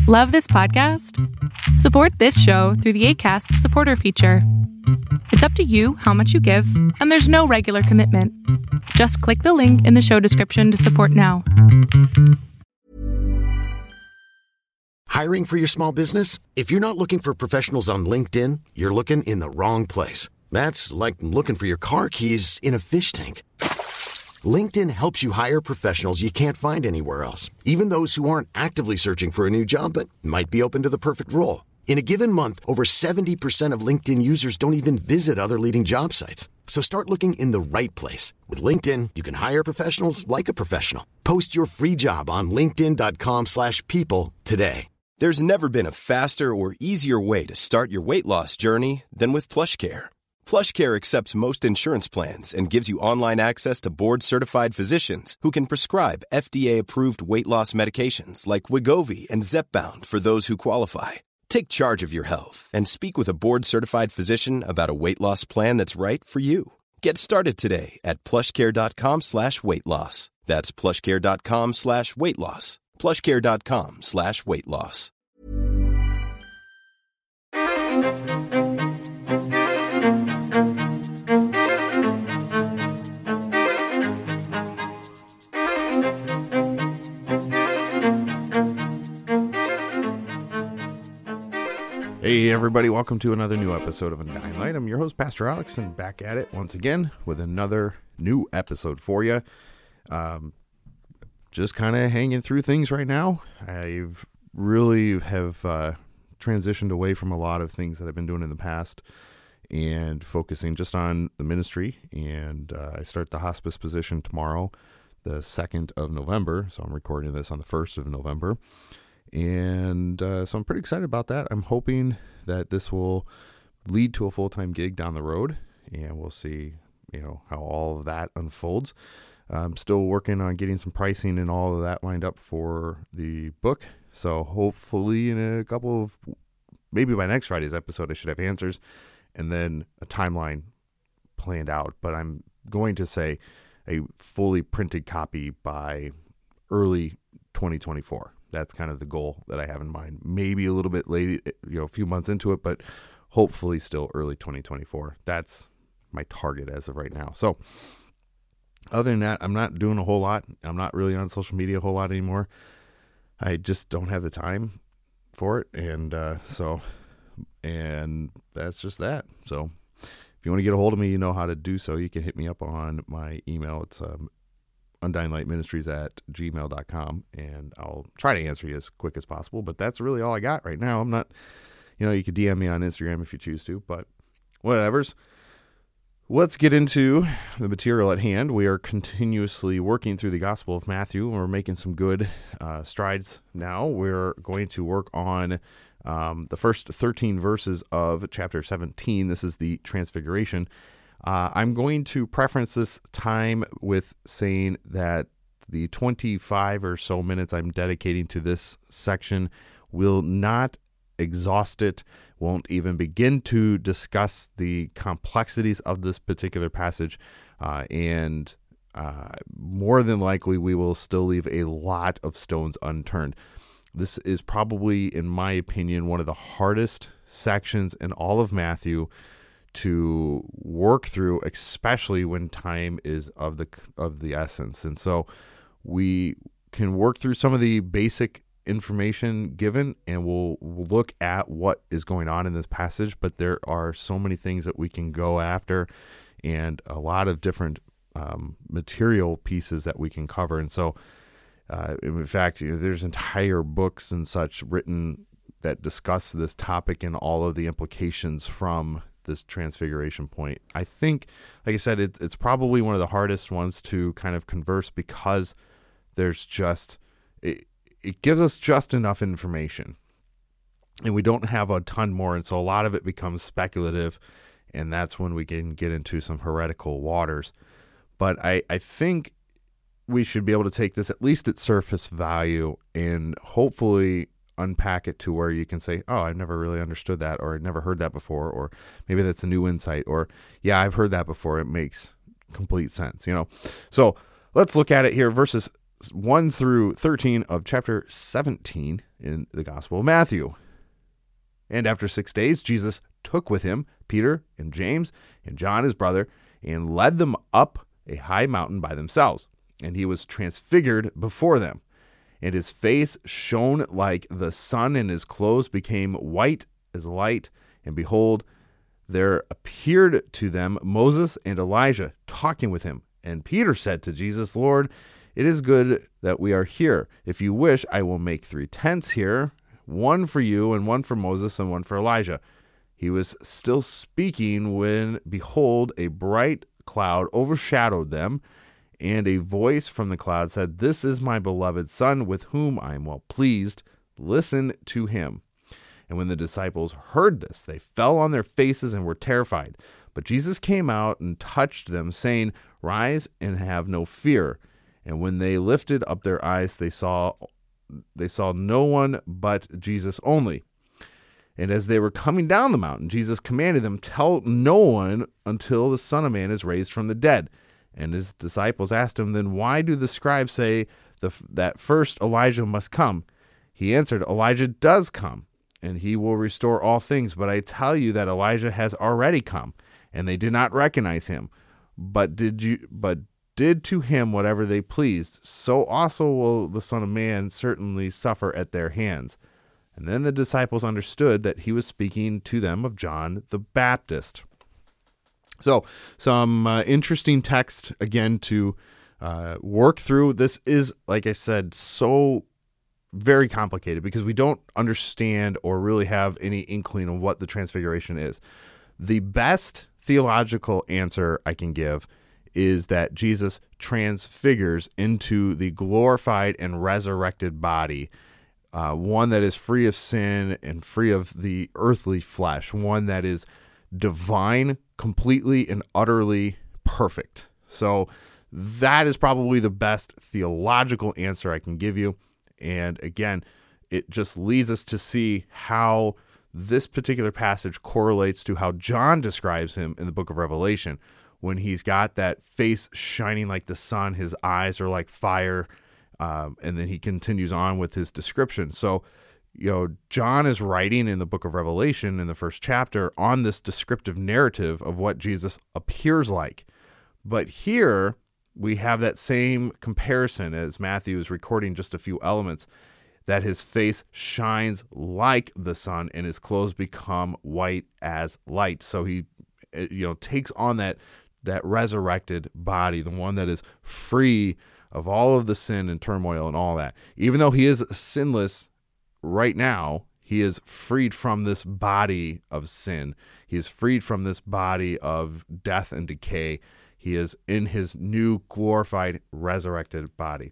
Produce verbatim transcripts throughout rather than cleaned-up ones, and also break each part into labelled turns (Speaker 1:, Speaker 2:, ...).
Speaker 1: Love this podcast? Support this show through the Acast supporter feature. It's up to you how much you give, and there's no regular commitment. Just click the link in the show description to support now.
Speaker 2: Hiring for your small business? If you're not looking for professionals on LinkedIn, you're looking in the wrong place. That's like looking for your car keys in a fish tank. LinkedIn helps you hire professionals you can't find anywhere else, even those who aren't actively searching for a new job but might be open to the perfect role. In a given month, over seventy percent of LinkedIn users don't even visit other leading job sites. So start looking in the right place. With LinkedIn, you can hire professionals like a professional. Post your free job on linkedin.com slash people today.
Speaker 3: There's never been a faster or easier way to start your weight loss journey than with PlushCare. PlushCare accepts most insurance plans and gives you online access to board-certified physicians who can prescribe F D A-approved weight loss medications like Wegovy and Zepbound for those who qualify. Take charge of your health and speak with a board-certified physician about a weight loss plan that's right for you. Get started today at plushcare.com slash weight loss. That's plushcare.com slash weight loss. plushcare.com slash weight loss.
Speaker 4: Hey everybody, welcome to another new episode of Undying Light. I'm your host, Pastor Alex, and back at it once again with another new episode for you. Um, just kind of hanging through things right now. I've really have uh, transitioned away from a lot of things that I've been doing in the past and focusing just on the ministry. And uh, I start the hospice position tomorrow, the second of November. So I'm recording this on the first of November. And uh, so I'm pretty excited about that. I'm hoping that this will lead to a full-time gig down the road, and we'll see, you know, how all of that unfolds. I'm still working on getting some pricing and all of that lined up for the book. So hopefully in a couple of, maybe by next Friday's episode, I should have answers and then a timeline planned out. But I'm going to say a fully printed copy by early twenty twenty-four. That's kind of the goal that I have in mind. Maybe a little bit late, you know, a few months into it, but hopefully still early twenty twenty-four. That's my target as of right now. So other than that, I'm not doing a whole lot. I'm not really on social media a whole lot anymore. I just don't have the time for it. And uh, so, and that's just that. So if you want to get a hold of me, you know how to do so. You can hit me up on my email. It's um, undyinglightministries at gmail dot com, and I'll try to answer you as quick as possible, but that's really all I got right now. I'm not, you know, you could D M me on Instagram if you choose to, but whatevers. Let's get into the material at hand. We are continuously working through the Gospel of Matthew. We're making some good uh, strides now. We're going to work on um, the first thirteen verses of chapter seventeen. This is the Transfiguration. Uh, I'm going to preference this time with saying that the twenty-five or so minutes I'm dedicating to this section will not exhaust it, won't even begin to discuss the complexities of this particular passage, uh, and uh, more than likely we will still leave a lot of stones unturned. This is probably, in my opinion, one of the hardest sections in all of Matthew to work through, especially when time is of the of the essence. And so we can work through some of the basic information given, and we'll, we'll look at what is going on in this passage, but there are so many things that we can go after and a lot of different um, material pieces that we can cover. And so uh, in fact, you know, there's entire books and such written that discuss this topic and all of the implications from this transfiguration point. I think, like I said, it, it's probably one of the hardest ones to kind of converse because there's just, it, it gives us just enough information and we don't have a ton more. And so a lot of it becomes speculative, and that's when we can get into some heretical waters. But I, I think we should be able to take this at least at surface value and hopefully unpack it to where you can say, oh, I've never really understood that, or I've never heard that before, or maybe that's a new insight, or yeah, I've heard that before. It makes complete sense, you know? So let's look at it here. Verses one through thirteen of chapter seventeen in the Gospel of Matthew. And after six days, Jesus took with him Peter and James and John his brother, and led them up a high mountain by themselves. And he was transfigured before them. And his face shone like the sun, and his clothes became white as light. And behold, there appeared to them Moses and Elijah talking with him. And Peter said to Jesus, Lord, it is good that we are here. If you wish, I will make three tents here, one for you and one for Moses and one for Elijah. He was still speaking when, behold, a bright cloud overshadowed them, and a voice from the cloud said, This is my beloved Son, with whom I am well pleased. Listen to him. And when the disciples heard this, they fell on their faces and were terrified. But Jesus came out and touched them, saying, Rise and have no fear. And when they lifted up their eyes, they saw they saw no one but Jesus only. And as they were coming down the mountain, Jesus commanded them, Tell no one until the Son of Man is raised from the dead. And his disciples asked him, Then why do the scribes say the, that first Elijah must come? He answered, Elijah does come, and he will restore all things. But I tell you that Elijah has already come, and they did not recognize him, but did you but did to him whatever they pleased. So also will the Son of Man certainly suffer at their hands. And then the disciples understood that he was speaking to them of John the Baptist. So some uh, interesting text, again, to uh, work through. This is, like I said, so very complicated because we don't understand or really have any inkling of what the transfiguration is. The best theological answer I can give is that Jesus transfigures into the glorified and resurrected body, uh, one that is free of sin and free of the earthly flesh, one that is divine, completely and utterly perfect. So that is probably the best theological answer I can give you. And again, it just leads us to see how this particular passage correlates to how John describes him in the book of Revelation, when he's got that face shining like the sun, his eyes are like fire, um, and then he continues on with his description. So, you know, John is writing in the book of Revelation in the first chapter on this descriptive narrative of what Jesus appears like. But here we have that same comparison as Matthew is recording just a few elements, that his face shines like the sun and his clothes become white as light. So he, you know, takes on that that resurrected body, the one that is free of all of the sin and turmoil and all that. Even though he is sinless right now, he is freed from this body of sin. He is freed from this body of death and decay. He is in his new glorified, resurrected body.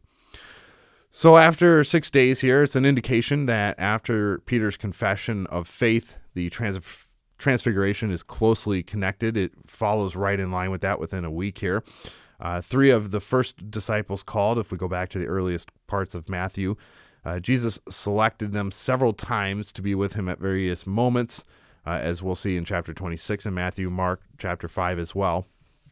Speaker 4: So after six days here, it's an indication that after Peter's confession of faith, the trans- transfiguration is closely connected. It follows right in line with that within a week here. Uh, three of the first disciples called, if we go back to the earliest parts of Matthew, uh, Jesus selected them several times to be with him at various moments, uh, as we'll see in chapter twenty-six in Matthew, Mark chapter five as well.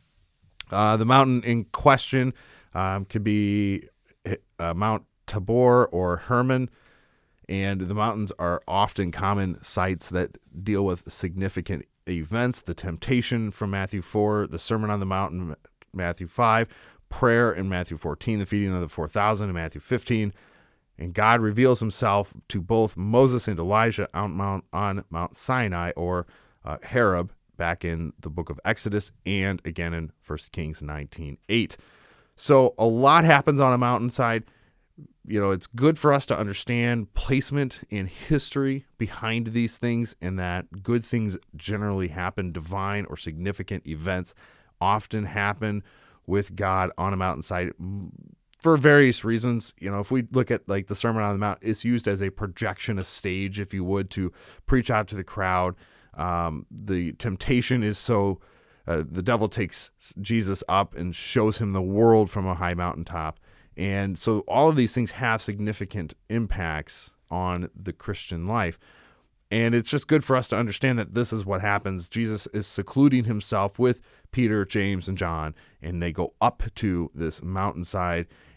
Speaker 4: Uh, the mountain in question um, could be uh, Mount Tabor or Hermon, and the mountains are often common sites that deal with significant events. The temptation from Matthew four, the Sermon on the Mount in Matthew five, prayer in Matthew fourteen, the feeding of the four thousand in Matthew fifteen, and God reveals himself to both Moses and Elijah on Mount, on Mount Sinai or uh, Horeb back in the book of Exodus, and again in First Kings nineteen eight. So a lot happens on a mountainside. You know, it's good for us to understand placement and history behind these things, and that good things generally happen. Divine or significant events often happen with God on a mountainside for various reasons. You know, if we look at like the Sermon on the Mount, it's used as a projection, a stage, if you would, to preach out to the crowd. Um, the temptation is so uh, the devil takes Jesus up and shows him the world from a high mountaintop. And so all of these things have significant impacts on the Christian life. And it's just good for us to understand that this is what happens. Jesus is secluding himself with Peter, James, and John, and they go up to this mountainside,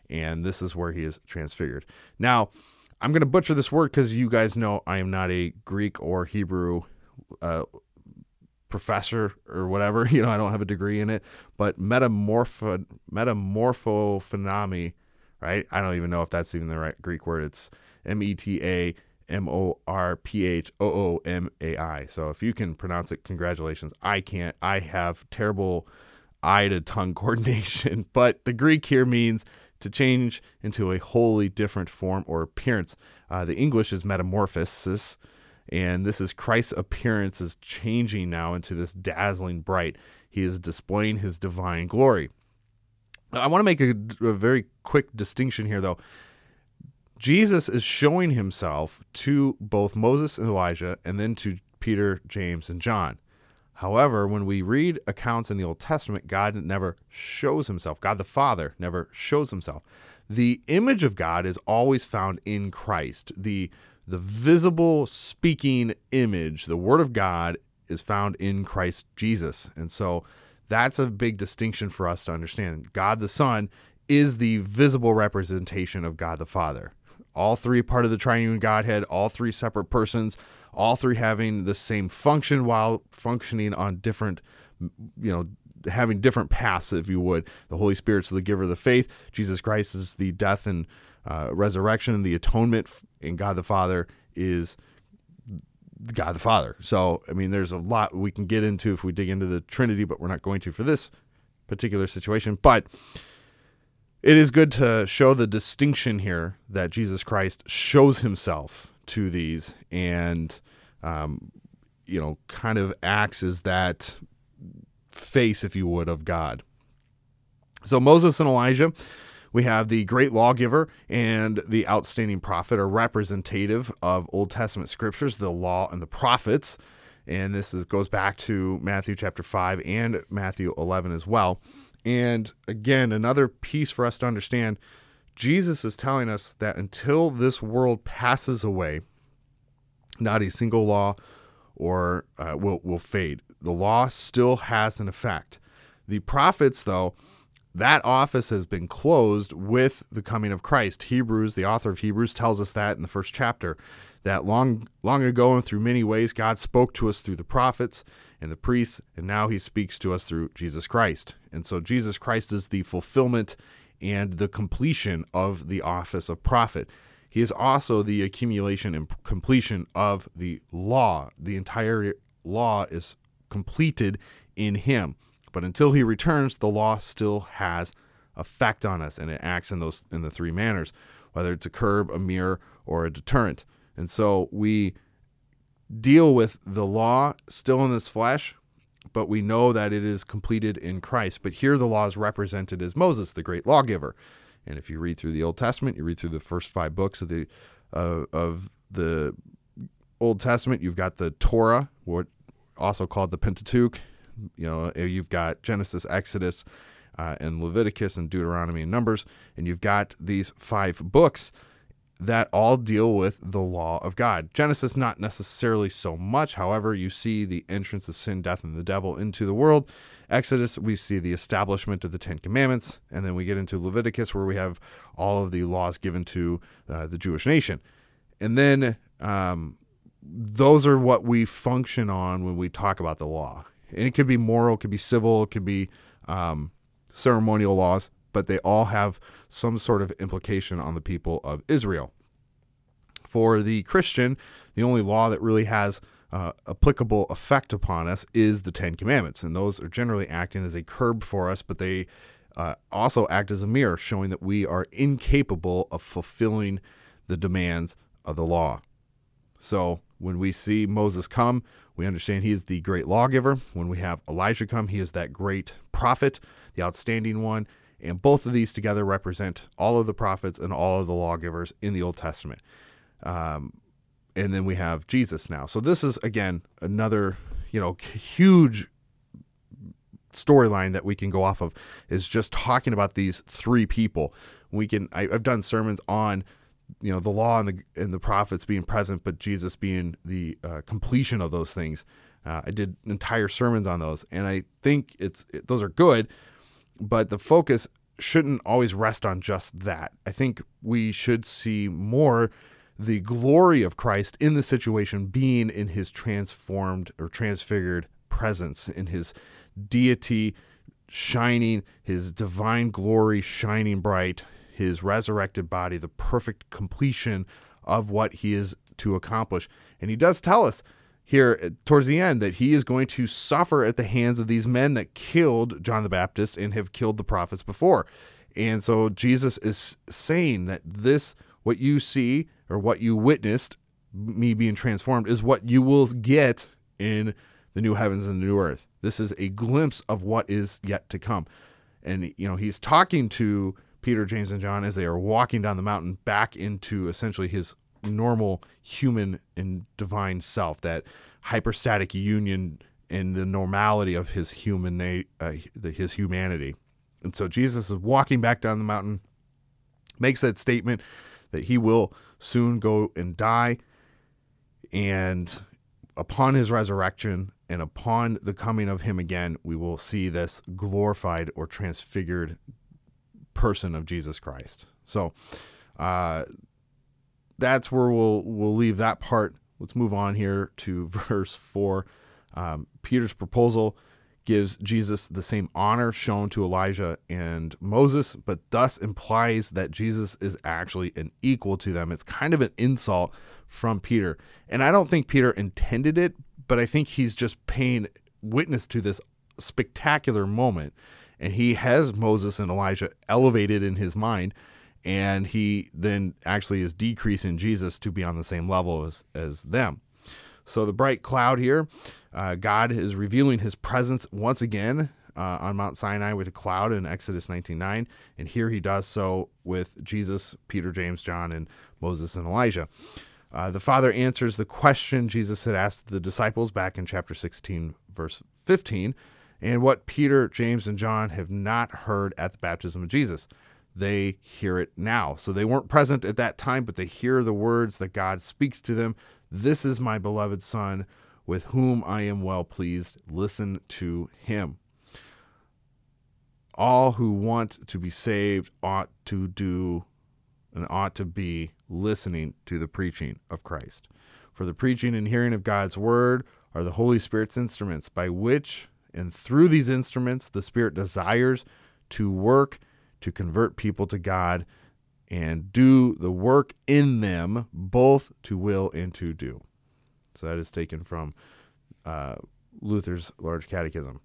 Speaker 4: and this is where he is transfigured. Now, I'm going to butcher this word because you guys know I am not a Greek or Hebrew uh, professor or whatever. You know, I don't have a degree in it, but metamorpho, metamorphophenami, right? I don't even know if that's even the right Greek word. It's M E T A M O R P H O O M A I. So if you can pronounce it, congratulations. I can't. I have terrible eye to tongue coordination, but the Greek here means to change into a wholly different form or appearance. Uh, the English is metamorphosis, and this is Christ's appearance is changing now into this dazzling bright. He is displaying his divine glory. I want to make a, a very quick distinction here, though. Jesus is showing himself to both Moses and Elijah, and then to Peter, James, and John. However, when we read accounts in the Old Testament, God never shows himself. God the Father never shows himself. The image of God is always found in Christ. The, the visible speaking image, the Word of God, is found in Christ Jesus. And so that's a big distinction for us to understand. God the Son is the visible representation of God the Father. All three part of the triune Godhead, all three separate persons, all three having the same function while functioning on different, you know, having different paths, if you would. The Holy Spirit's the giver of the faith. Jesus Christ is the death and uh, resurrection and the atonement, and God the Father is God the Father. So, I mean, there's a lot we can get into if we dig into the Trinity, but we're not going to for this particular situation. But it is good to show the distinction here that Jesus Christ shows himself to these and, um, you know, kind of acts as that face, if you would, of God. So Moses and Elijah, we have the great lawgiver and the outstanding prophet, are representative of Old Testament scriptures, the law and the prophets. And this is, goes back to Matthew chapter five and Matthew eleven as well. And again, another piece for us to understand, Jesus is telling us that until this world passes away, not a single law or uh, will will fade. The law still has an effect. The prophets, though, that office has been closed with the coming of Christ. Hebrews, the author of Hebrews, tells us that in the first chapter, that long long ago and through many ways, God spoke to us through the prophets and the priests, and now he speaks to us through Jesus Christ. And so Jesus Christ is the fulfillment and the completion of the office of prophet. He is also the accumulation and completion of the law. The entire law is completed in him. But until he returns, the law still has effect on us, and it acts in those in the three manners, whether it's a curb, a mirror, or a deterrent. And so we deal with the law still in this flesh, but we know that it is completed in Christ. But here the law is represented as Moses, the great lawgiver. And if you read through the Old Testament, you read through the first five books of the uh, of the Old Testament, you've got the Torah, what also called the Pentateuch. You know, you've got Genesis, Exodus, uh, and Leviticus, and Deuteronomy, and Numbers, and you've got these five books that all deal with the law of God. Genesis, not necessarily so much. However, you see the entrance of sin, death, and the devil into the world. Exodus, we see the establishment of the Ten Commandments. And then we get into Leviticus, where we have all of the laws given to uh, the Jewish nation. And then um, those are what we function on when we talk about the law. And it could be moral, it could be civil, it could be um, ceremonial laws, but they all have some sort of implication on the people of Israel. For the Christian, the only law that really has uh, applicable effect upon us is the Ten Commandments, and those are generally acting as a curb for us, but they uh, also act as a mirror, showing that we are incapable of fulfilling the demands of the law. So when we see Moses come, we understand he is the great lawgiver. When we have Elijah come, he is that great prophet, the outstanding one. And both of these together represent all of the prophets and all of the lawgivers in the Old Testament. Um, and then we have Jesus now. So this is, again, another, you know, huge storyline that we can go off of, is just talking about these three people. We can, I, I've done sermons on, you know, the law and the and the prophets being present, but Jesus being the uh, completion of those things. Uh, I did entire sermons on those, and I think it's it, those are good, but the focus shouldn't always rest on just that. I think we should see more the glory of Christ in the situation being in his transformed or transfigured presence, in his deity shining, his divine glory shining bright, his resurrected body, the perfect completion of what he is to accomplish. And he does tell us here towards the end that he is going to suffer at the hands of these men that killed John the Baptist and have killed the prophets before. And so Jesus is saying that this, what you see or what you witnessed, me being transformed, is what you will get in the new heavens and the new earth. This is a glimpse of what is yet to come. And, you know, he's talking to Peter, James, and John as they are walking down the mountain back into essentially his normal human and divine self, that hypostatic union and the normality of his human na- uh, his humanity. And so Jesus is walking back down the mountain, makes that statement that he will soon go and die, and upon his resurrection and upon the coming of him again, we will see this glorified or transfigured person of Jesus Christ. So uh that's where we'll we'll leave that part. Let's move on here to verse four. Um, Peter's proposal gives Jesus the same honor shown to Elijah and Moses, but thus implies that Jesus is actually an equal to them. It's kind of an insult from Peter. And I don't think Peter intended it, but I think he's just paying witness to this spectacular moment. And he has Moses and Elijah elevated in his mind, and he then actually is decreasing Jesus to be on the same level as, as them. So the bright cloud here, uh, God is revealing his presence once again uh, on Mount Sinai with a cloud in Exodus nineteen nine. And here he does so with Jesus, Peter, James, John, and Moses and Elijah. Uh, the Father answers the question Jesus had asked the disciples back in chapter sixteen, verse fifteen, and what Peter, James, and John have not heard at the baptism of Jesus. They hear it now. So they weren't present at that time, but they hear the words that God speaks to them. This is my beloved Son, with whom I am well pleased. Listen to him. All who want to be saved ought to do and ought to be listening to the preaching of Christ. For the preaching and hearing of God's word are the Holy Spirit's instruments, by which and through these instruments the Spirit desires to work to convert people to God and do the work in them, both to will and to do. So that is taken from uh, Luther's Large Catechism.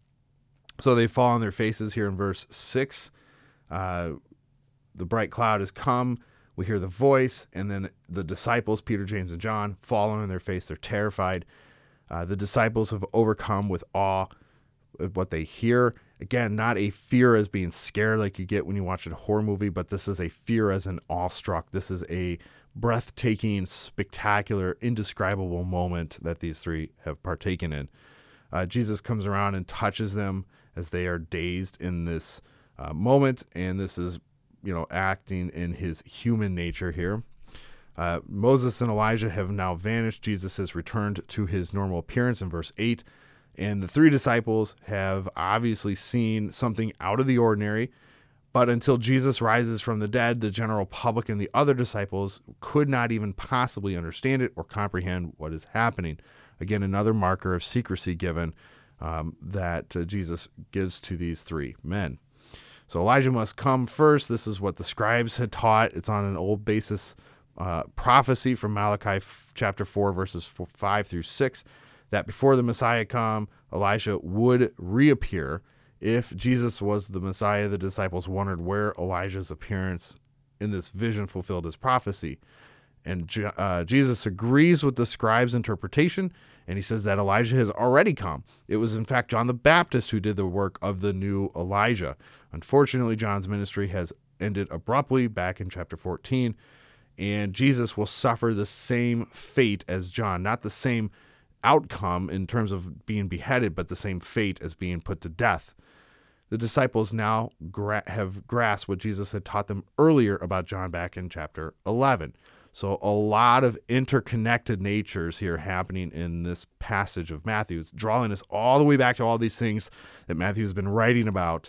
Speaker 4: So they fall on their faces here in verse six. Uh, the bright cloud has come. We hear the voice, and then the disciples, Peter, James, and John, fall on their face. They're terrified. Uh, the disciples have overcome with awe at what they hear. Again, not a fear as being scared like you get when you watch a horror movie, but this is a fear as an awestruck. This is a breathtaking, spectacular, indescribable moment that these three have partaken in. Uh, Jesus comes around and touches them as they are dazed in this uh, moment, and this is, you know, acting in his human nature here. Uh, Moses and Elijah have now vanished. Jesus has returned to his normal appearance in verse eight. And the three disciples have obviously seen something out of the ordinary, but until Jesus rises from the dead, the general public and the other disciples could not even possibly understand it or comprehend what is happening. Again, another marker of secrecy given um, that uh, Jesus gives to these three men. So Elijah must come first. This is what the scribes had taught. It's on an old basis uh, prophecy from Malachi f- chapter four, verses four, five through six. That before the Messiah come, Elijah would reappear. If Jesus was the Messiah, the disciples wondered where Elijah's appearance in this vision fulfilled his prophecy. And uh, Jesus agrees with the scribe's interpretation, and he says that Elijah has already come. It was, in fact, John the Baptist who did the work of the new Elijah. Unfortunately, John's ministry has ended abruptly back in chapter fourteen, and Jesus will suffer the same fate as John, not the same outcome in terms of being beheaded, but the same fate as being put to death. The disciples now gra- have grasped what Jesus had taught them earlier about John back in chapter eleven. So a lot of interconnected natures here happening in this passage of Matthew. It's drawing us all the way back to all these things that Matthew's been writing about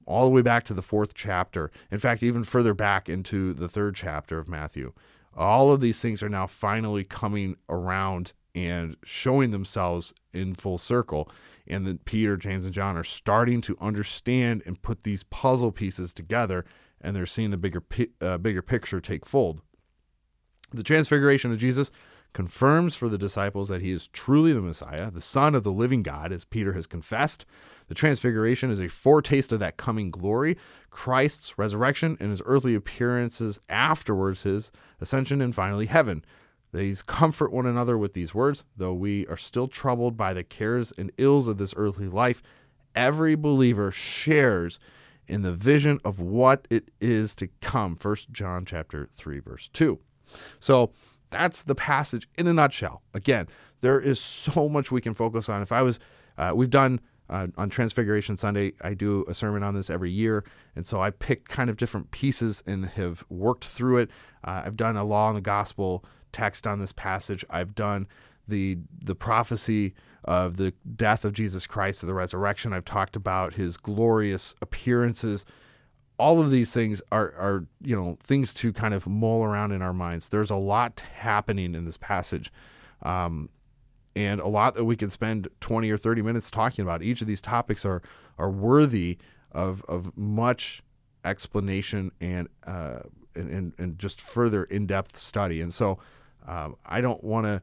Speaker 4: all the way back to the fourth chapter. In fact, even further back into the third chapter of Matthew. All of these things are now finally coming around and showing themselves in full circle. And then Peter, James, and John are starting to understand and put these puzzle pieces together, and they're seeing the bigger, uh, bigger picture take fold. The transfiguration of Jesus confirms for the disciples that he is truly the Messiah, the Son of the living God, as Peter has confessed. The transfiguration is a foretaste of that coming glory, Christ's resurrection, and his earthly appearances afterwards, his ascension, and finally heaven. These comfort one another with these words. Though we are still troubled by the cares and ills of this earthly life, every believer shares in the vision of what it is to come. First John chapter three, verse two. So that's the passage in a nutshell. Again, there is so much we can focus on. If I was, uh, we've done uh, on Transfiguration Sunday, I do a sermon on this every year. And so I picked kind of different pieces and have worked through it. Uh, I've done a law and the gospel text on this passage. I've done the the prophecy of the death of Jesus Christ, of the resurrection. I've talked about his glorious appearances. All of these things are, are, you know, things to kind of mull around in our minds. There's a lot happening in this passage, um, and a lot that we can spend twenty or thirty minutes talking about. Each of these topics are are worthy of of much explanation and uh, and, and, and just further in-depth study. And so um, I don't want to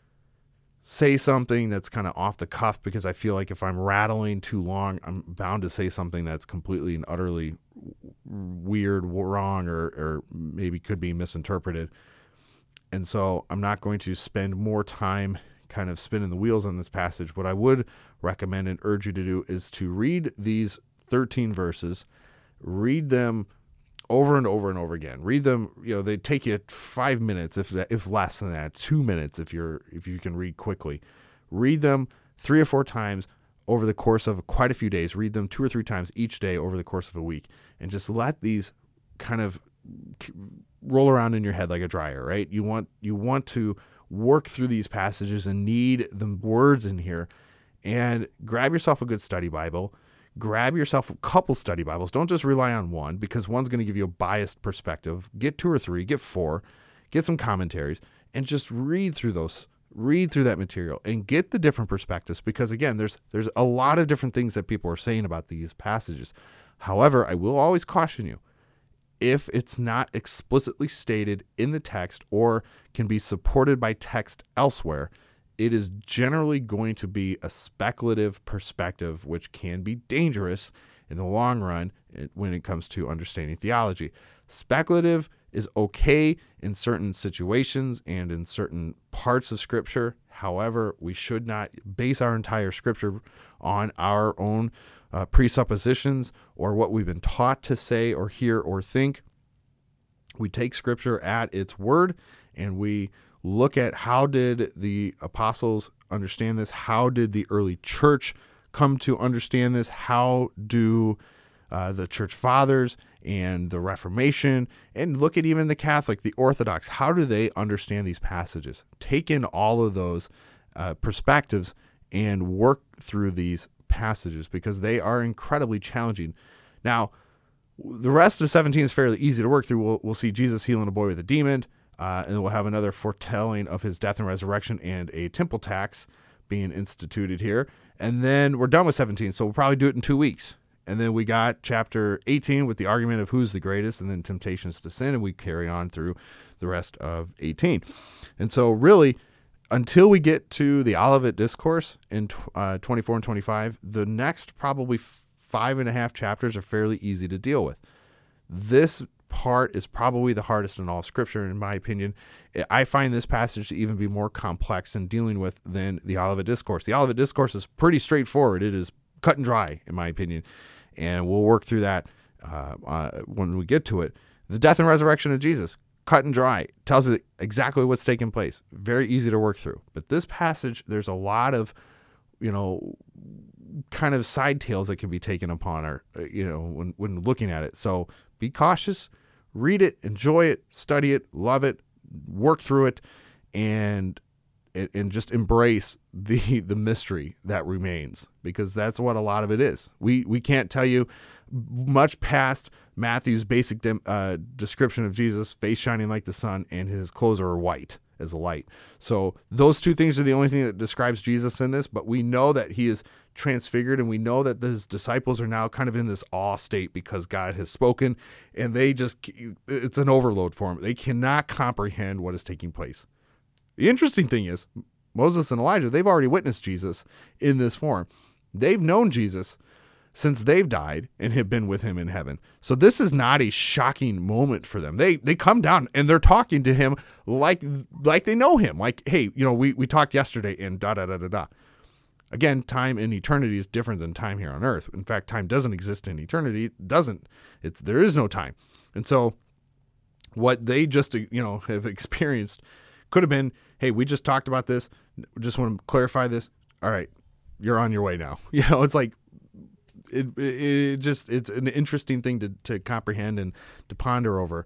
Speaker 4: say something that's kind of off the cuff, because I feel like if I'm rattling too long, I'm bound to say something that's completely and utterly weird, wrong, or, or maybe could be misinterpreted. And so I'm not going to spend more time kind of spinning the wheels on this passage. What I would recommend and urge you to do is to read these thirteen verses, read them over and over and over again. Read them, you know, they take you five minutes, if if less than that, two minutes if you're if you can read quickly. Read them three or four times over the course of quite a few days. Read them two or three times each day over the course of a week, and just let these kind of roll around in your head like a dryer, right? You want you want to work through these passages and need the words in here, and grab yourself a good study Bible. Grab yourself a couple study Bibles. Don't just rely on one, because one's going to give you a biased perspective. Get two or three, get four, get some commentaries, and just read through those, read through that material and get the different perspectives, because again, there's there's a lot of different things that people are saying about these passages. However, I will always caution you, if it's not explicitly stated in the text or can be supported by text elsewhere, it is generally going to be a speculative perspective, which can be dangerous in the long run when it comes to understanding theology. Speculative is okay in certain situations and in certain parts of Scripture. However, we should not base our entire Scripture on our own uh, presuppositions or what we've been taught to say or hear or think. We take Scripture at its word, and we look at how did the apostles understand this? How did the early church come to understand this? How do uh, the church fathers and the Reformation, and look at even the Catholic, the Orthodox, how do they understand these passages? Take in all of those uh, perspectives and work through these passages, because they are incredibly challenging. Now, the rest of seventeen is fairly easy to work through. We'll, we'll see Jesus healing a boy with a demon. Uh, and we'll have another foretelling of his death and resurrection and a temple tax being instituted here. And then we're done with seventeen, so we'll probably do it in two weeks. And then we got chapter eighteen with the argument of who's the greatest, and then temptations to sin, and we carry on through the rest of eighteen. And so really, until we get to the Olivet Discourse in uh, twenty-four and twenty-five, the next probably five and a half chapters are fairly easy to deal with. This part is probably the hardest in all Scripture, in my opinion. I find this passage to even be more complex in dealing with than the Olivet Discourse. The Olivet Discourse is pretty straightforward. It is cut and dry, in my opinion, and we'll work through that uh, uh, when we get to it. The death and resurrection of Jesus, cut and dry, tells it exactly what's taking place. Very easy to work through. But this passage, there's a lot of, you know, kind of side tales that can be taken upon our, you know, when, when looking at it. So be cautious. Read it, enjoy it, study it, love it, work through it, and and, and just embrace the the mystery that remains, because that's what a lot of it is. We we can't tell you much past Matthew's basic de- uh, description of Jesus, face shining like the sun, and his clothes are white as a light. So those two things are the only thing that describes Jesus in this, but we know that he is transfigured, and we know that his disciples are now kind of in this awe state because God has spoken, and they just, it's an overload for them. They cannot comprehend what is taking place. The interesting thing is, Moses and Elijah, they've already witnessed Jesus in this form. They've known Jesus since they've died and have been with him in heaven. So this is not a shocking moment for them. They they come down and they're talking to him like like they know him. Like, hey, you know, we, we talked yesterday and da da da da da. Again, time in eternity is different than time here on earth. In fact, time doesn't exist in eternity. It doesn't. It's there is no time. And so what they just, you know, have experienced could have been, hey, we just talked about this. Just want to clarify this. All right, you're on your way now. You know, it's like, It, it it just it's an interesting thing to, to comprehend and to ponder over.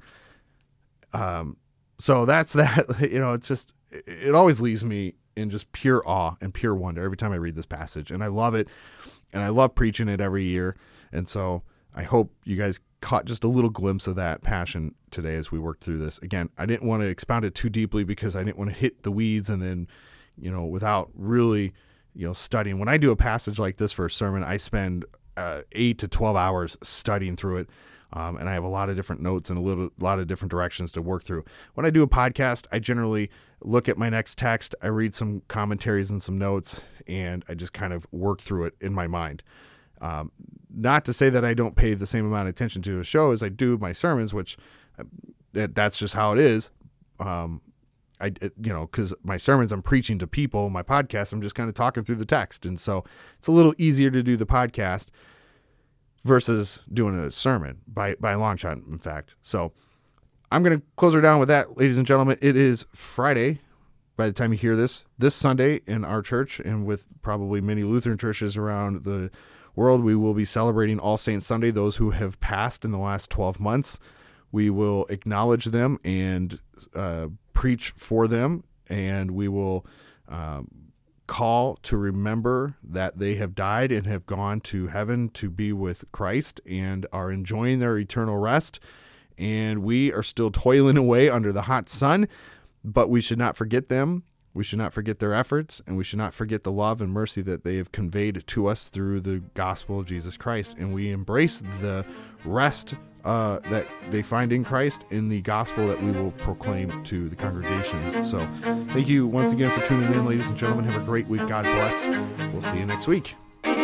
Speaker 4: Um, so that's that. You know, it's just it always leaves me in just pure awe and pure wonder every time I read this passage, and I love it, and I love preaching it every year. And so I hope you guys caught just a little glimpse of that passion today as we worked through this. Again, I didn't want to expound it too deeply because I didn't want to hit the weeds and then, you know, without really, you know, studying. When I do a passage like this for a sermon, I spend Uh, eight to twelve hours studying through it. Um, and I have a lot of different notes and a little, lot of different directions to work through. When I do a podcast, I generally look at my next text. I read some commentaries and some notes, and I just kind of work through it in my mind. Um, not to say that I don't pay the same amount of attention to a show as I do my sermons, which uh, that, that's just how it is. Um, I, you know, because my sermons, I'm preaching to people. My podcast, I'm just kind of talking through the text. And so it's a little easier to do the podcast versus doing a sermon by, by a long shot, in fact. So I'm going to close her down with that, ladies and gentlemen. It is Friday by the time you hear this, this Sunday in our church, and with probably many Lutheran churches around the world, we will be celebrating All Saints Sunday, those who have passed in the last twelve months. We will acknowledge them and uh, preach for them, and we will um, call to remember that they have died and have gone to heaven to be with Christ and are enjoying their eternal rest. And we are still toiling away under the hot sun, but we should not forget them. We should not forget their efforts, and we should not forget the love and mercy that they have conveyed to us through the gospel of Jesus Christ. And we embrace the rest Uh, that they find in Christ in the gospel that we will proclaim to the congregations. So thank you once again for tuning in, ladies and gentlemen. Have a great week. God bless. We'll see you next week.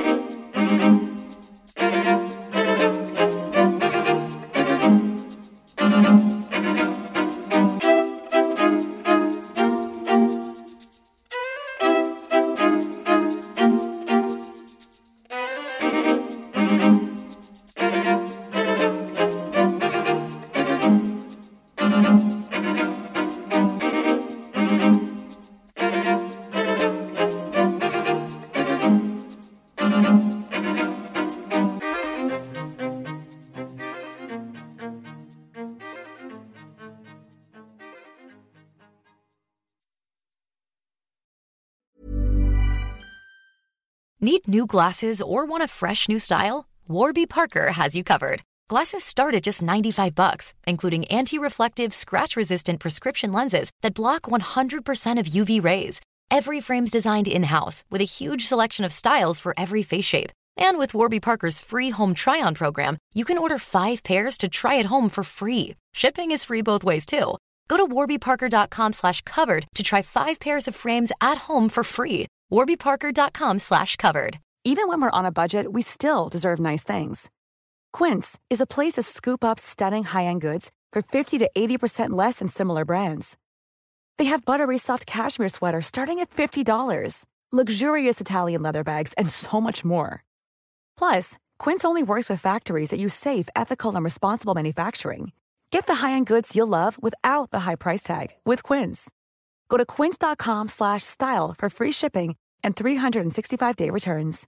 Speaker 5: Need new glasses or want a fresh new style? Warby Parker has you covered. Glasses start at just ninety-five bucks, including anti-reflective, scratch-resistant prescription lenses that block one hundred percent of U V rays. Every frame's designed in-house with a huge selection of styles for every face shape. And with Warby Parker's free home try-on program, you can order five pairs to try at home for free. Shipping is free both ways, too. Go to warbyparker.com slash covered to try five pairs of frames at home for free. warbyparker.com slash covered.
Speaker 6: Even when we're on a budget, we still deserve nice things. Quince is a place to scoop up stunning high-end goods for fifty to eighty percent less than similar brands. They have buttery soft cashmere sweaters starting at fifty dollars, luxurious Italian leather bags, and so much more. Plus, Quince only works with factories that use safe, ethical, and responsible manufacturing. Get the high-end goods you'll love without the high price tag with Quince. Go to quince.com slash style for free shipping and three sixty-five day returns.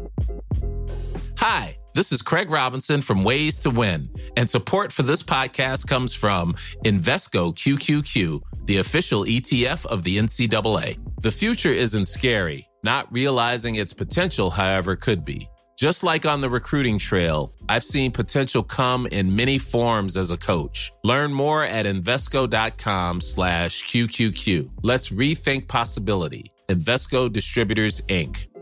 Speaker 7: Hi, this is Craig Robinson from Ways to Win, and support for this podcast comes from Invesco Q Q Q, the official E T F of the N C double A. The future isn't scary. Not realizing its potential, however, could be. Just like on the recruiting trail, I've seen potential come in many forms as a coach. Learn more at Invesco.com slash QQQ. Let's rethink possibility. Invesco Distributors, Incorporated.